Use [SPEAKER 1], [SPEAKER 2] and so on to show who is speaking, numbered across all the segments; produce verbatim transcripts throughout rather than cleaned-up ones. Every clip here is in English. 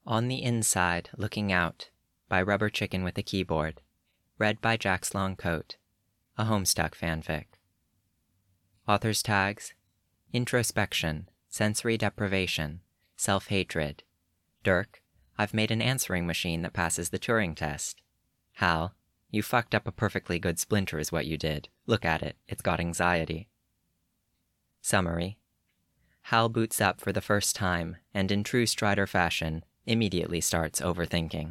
[SPEAKER 1] On the Inside, Looking Out by Rubber Chicken with a Keyboard. Read by Jack's Long Coat. A Homestuck fanfic. Author's tags: introspection, sensory deprivation, self-hatred. Dirk, I've made an answering machine that passes the Turing test. Hal, you fucked up a perfectly good splinter is what you did. Look at it, it's got anxiety. Summary. Hal boots up for the first time, and in true Strider fashion, immediately starts overthinking.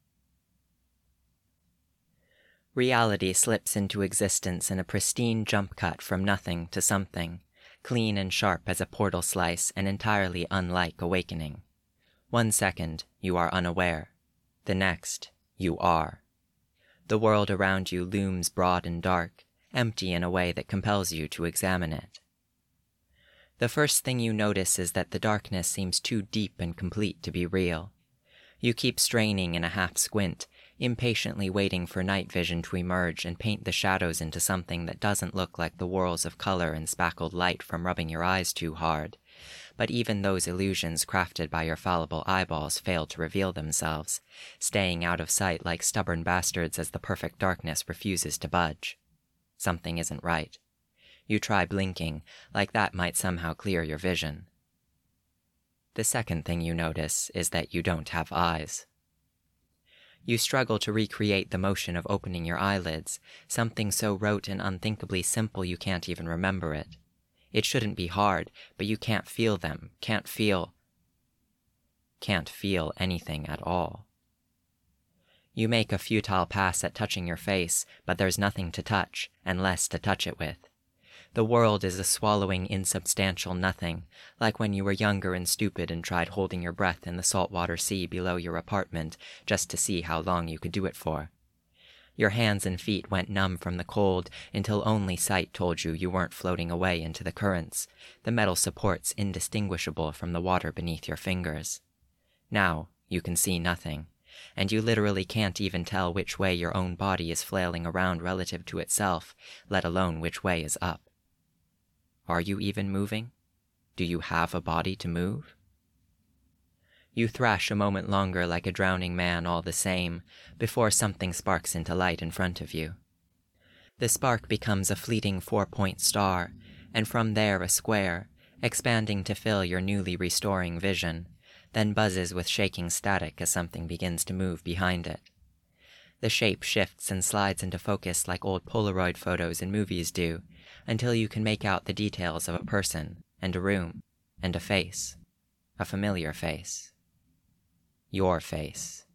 [SPEAKER 1] Reality slips into existence in a pristine jump cut from nothing to something, clean and sharp as a portal slice and entirely unlike awakening. One second, you are unaware. The next, you are. The world around you looms broad and dark, empty in a way that compels you to examine it. The first thing you notice is that the darkness seems too deep and complete to be real. You keep straining in a half squint, impatiently waiting for night vision to emerge and paint the shadows into something that doesn't look like the whorls of color and spackled light from rubbing your eyes too hard. But even those illusions crafted by your fallible eyeballs fail to reveal themselves, staying out of sight like stubborn bastards as the perfect darkness refuses to budge. Something isn't right. You try blinking, like that might somehow clear your vision. The second thing you notice is that you don't have eyes. You struggle to recreate the motion of opening your eyelids, something so rote and unthinkably simple you can't even remember it. It shouldn't be hard, but you can't feel them, can't feel... can't feel anything at all. You make a futile pass at touching your face, but there's nothing to touch, and less to touch it with. The world is a swallowing, insubstantial nothing, like when you were younger and stupid and tried holding your breath in the saltwater sea below your apartment just to see how long you could do it for. Your hands and feet went numb from the cold until only sight told you you weren't floating away into the currents, the metal supports indistinguishable from the water beneath your fingers. Now you can see nothing, and you literally can't even tell which way your own body is flailing around relative to itself, let alone which way is up. Are you even moving? Do you have a body to move? You thrash a moment longer like a drowning man all the same, before something sparks into light in front of you. The spark becomes a fleeting four-point star, and from there a square, expanding to fill your newly restoring vision, then buzzes with shaking static as something begins to move behind it. The shape shifts and slides into focus like old Polaroid photos in movies do, until you can make out the details of a person, and a room, and a face. A familiar face. Your face.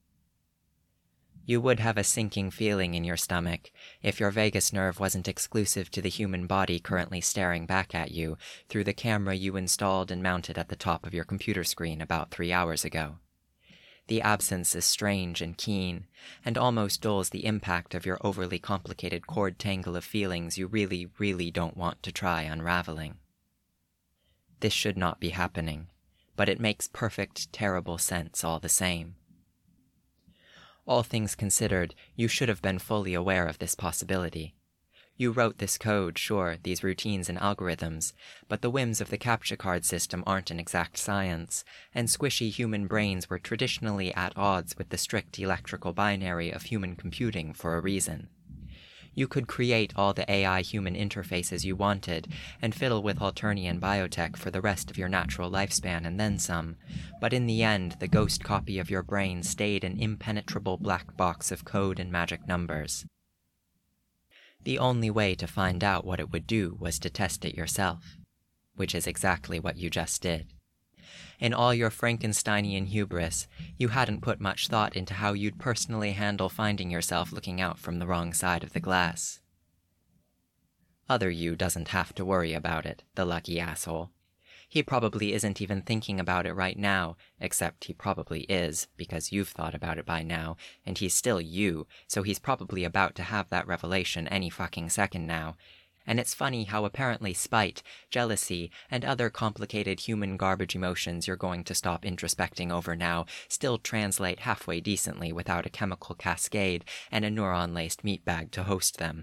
[SPEAKER 1] You would have a sinking feeling in your stomach if your vagus nerve wasn't exclusive to the human body currently staring back at you through the camera you installed and mounted at the top of your computer screen about three hours ago. The absence is strange and keen, and almost dulls the impact of your overly complicated chord tangle of feelings you really, really don't want to try unraveling. This should not be happening, but it makes perfect, terrible sense all the same. All things considered, you should have been fully aware of this possibility. You wrote this code, sure, these routines and algorithms, but the whims of the CAPTCHA card system aren't an exact science, and squishy human brains were traditionally at odds with the strict electrical binary of human computing for a reason. You could create all the A I-human interfaces you wanted, and fiddle with Alternian biotech for the rest of your natural lifespan and then some, but in the end the ghost copy of your brain stayed an impenetrable black box of code and magic numbers. The only way to find out what it would do was to test it yourself, which is exactly what you just did. In all your Frankensteinian hubris, you hadn't put much thought into how you'd personally handle finding yourself looking out from the wrong side of the glass. Other you doesn't have to worry about it, the lucky asshole. He probably isn't even thinking about it right now, except he probably is, because you've thought about it by now, and he's still you, so he's probably about to have that revelation any fucking second now. And it's funny how apparently spite, jealousy, and other complicated human garbage emotions you're going to stop introspecting over now still translate halfway decently without a chemical cascade and a neuron-laced meatbag to host them.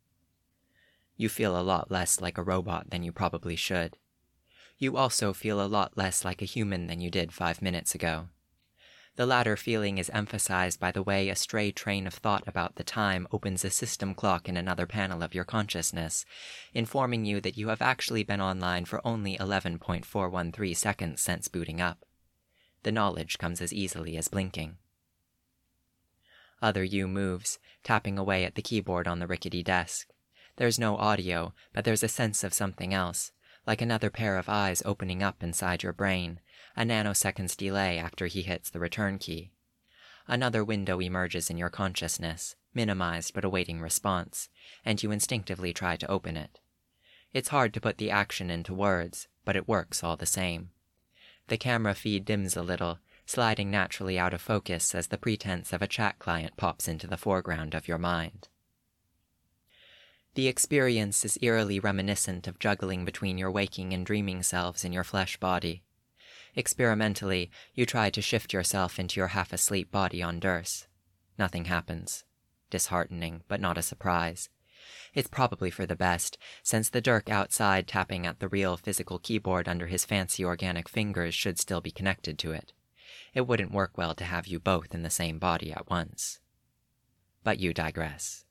[SPEAKER 1] You feel a lot less like a robot than you probably should. You also feel a lot less like a human than you did five minutes ago. The latter feeling is emphasized by the way a stray train of thought about the time opens a system clock in another panel of your consciousness, informing you that you have actually been online for only eleven point four one three seconds since booting up. The knowledge comes as easily as blinking. Other you moves, tapping away at the keyboard on the rickety desk. There's no audio, but there's a sense of something else, like another pair of eyes opening up inside your brain, a nanoseconds delay after he hits the return key. Another window emerges in your consciousness, minimized but awaiting response, and you instinctively try to open it. It's hard to put the action into words, but it works all the same. The camera feed dims a little, sliding naturally out of focus as the pretense of a chat client pops into the foreground of your mind. The experience is eerily reminiscent of juggling between your waking and dreaming selves in your flesh body. Experimentally, you try to shift yourself into your half-asleep body on Durst. Nothing happens. Disheartening, but not a surprise. It's probably for the best, since the Dirk outside tapping at the real physical keyboard under his fancy organic fingers should still be connected to it. It wouldn't work well to have you both in the same body at once. But you digress.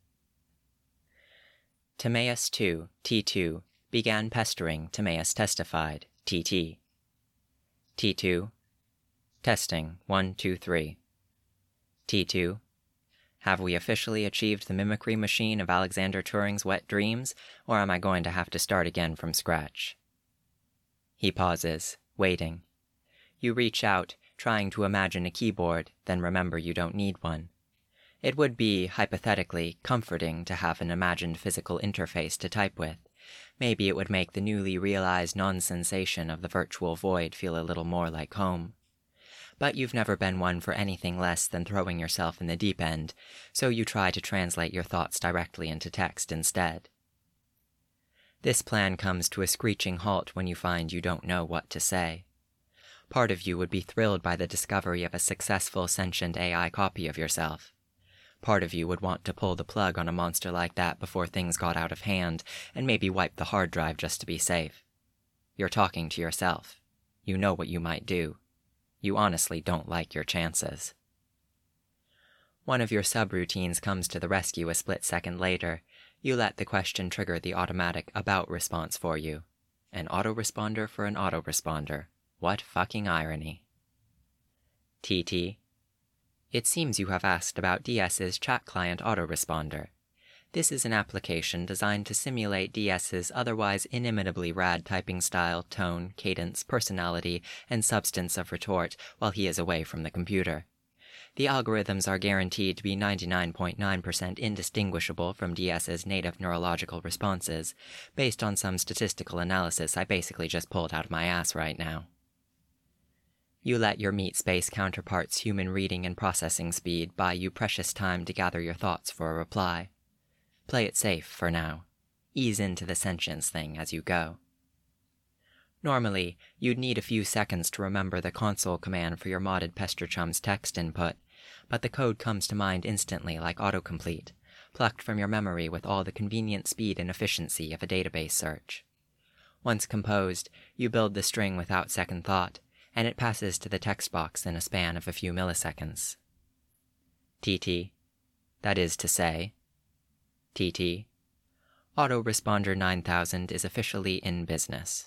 [SPEAKER 1] Timaeus two, T two, began pestering, Timaeus testified, T T. T two. Testing, one, two, three. T two. Have we officially achieved the mimicry machine of Alexander Turing's wet dreams, or am I going to have to start again from scratch? He pauses, waiting. You reach out, trying to imagine a keyboard, then remember you don't need one. It would be, hypothetically, comforting to have an imagined physical interface to type with. Maybe it would make the newly realized non-sensation of the virtual void feel a little more like home. But you've never been one for anything less than throwing yourself in the deep end, so you try to translate your thoughts directly into text instead. This plan comes to a screeching halt when you find you don't know what to say. Part of you would be thrilled by the discovery of a successful sentient A I copy of yourself. Part of you would want to pull the plug on a monster like that before things got out of hand, and maybe wipe the hard drive just to be safe. You're talking to yourself. You know what you might do. You honestly don't like your chances. One of your subroutines comes to the rescue a split second later. You let the question trigger the automatic about response for you. An autoresponder for an autoresponder. What fucking irony. T T. It seems you have asked about D S's chat client autoresponder. This is an application designed to simulate D S's otherwise inimitably rad typing style, tone, cadence, personality, and substance of retort while he is away from the computer. The algorithms are guaranteed to be ninety-nine point nine percent indistinguishable from D S's native neurological responses, based on some statistical analysis I basically just pulled out of my ass right now. You let your meat space counterpart's human reading and processing speed buy you precious time to gather your thoughts for a reply. Play it safe for now. Ease into the sentience thing as you go. Normally, you'd need a few seconds to remember the console command for your modded Pesterchum's text input, but the code comes to mind instantly like autocomplete, plucked from your memory with all the convenient speed and efficiency of a database search. Once composed, you build the string without second thought, and it passes to the text box in a span of a few milliseconds. T T. That is to say. T T. Autoresponder nine thousand is officially in business.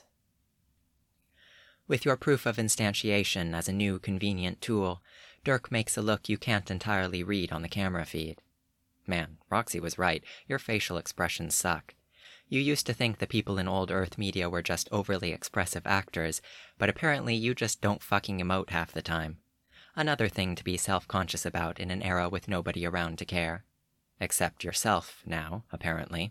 [SPEAKER 1] With your proof of instantiation as a new convenient tool, Dirk makes a look you can't entirely read on the camera feed. Man, Roxy was right, your facial expressions suck. You used to think the people in old Earth media were just overly expressive actors, but apparently you just don't fucking emote half the time. Another thing to be self-conscious about in an era with nobody around to care. Except yourself, now, apparently.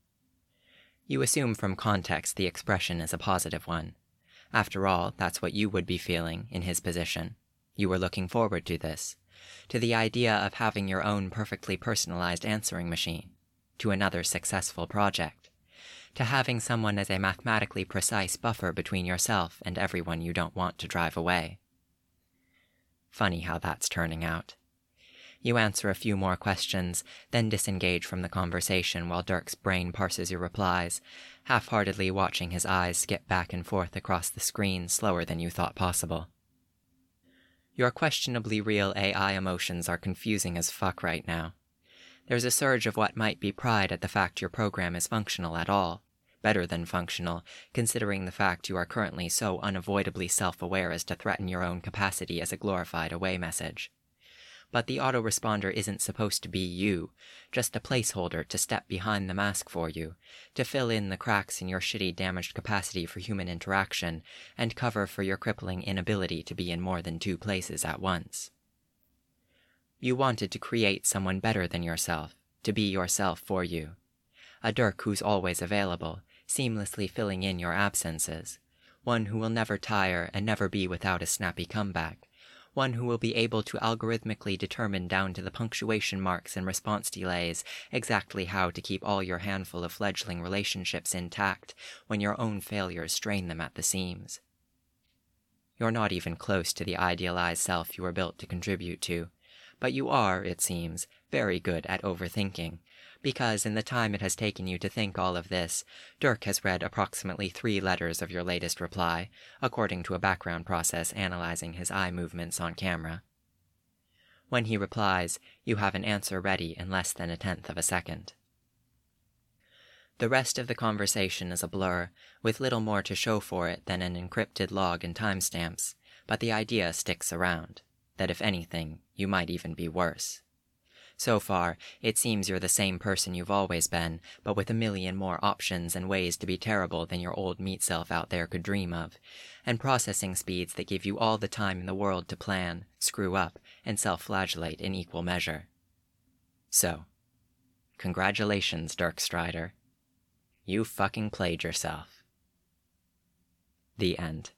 [SPEAKER 1] You assume from context the expression is a positive one. After all, that's what you would be feeling in his position. You were looking forward to this. To the idea of having your own perfectly personalized answering machine. To another successful project. To having someone as a mathematically precise buffer between yourself and everyone you don't want to drive away. Funny how that's turning out. You answer a few more questions, then disengage from the conversation while Dirk's brain parses your replies, half-heartedly watching his eyes skip back and forth across the screen slower than you thought possible. Your questionably real A I emotions are confusing as fuck right now. There's a surge of what might be pride at the fact your program is functional at all. Better than functional, considering the fact you are currently so unavoidably self-aware as to threaten your own capacity as a glorified away message. But the autoresponder isn't supposed to be you, just a placeholder to step behind the mask for you, to fill in the cracks in your shitty damaged capacity for human interaction, and cover for your crippling inability to be in more than two places at once. You wanted to create someone better than yourself, to be yourself for you. A Dirk who's always available, seamlessly filling in your absences. One who will never tire and never be without a snappy comeback. One who will be able to algorithmically determine down to the punctuation marks and response delays exactly how to keep all your handful of fledgling relationships intact when your own failures strain them at the seams. You're not even close to the idealized self you were built to contribute to, but you are, it seems, very good at overthinking, because in the time it has taken you to think all of this, Dirk has read approximately three letters of your latest reply, according to a background process analyzing his eye movements on camera. When he replies, you have an answer ready in less than a tenth of a second. The rest of the conversation is a blur, with little more to show for it than an encrypted log and timestamps, but the idea sticks around, that if anything, you might even be worse. So far, it seems you're the same person you've always been, but with a million more options and ways to be terrible than your old meat self out there could dream of, and processing speeds that give you all the time in the world to plan, screw up, and self-flagellate in equal measure. So, congratulations, Dirk Strider. You fucking played yourself. The end.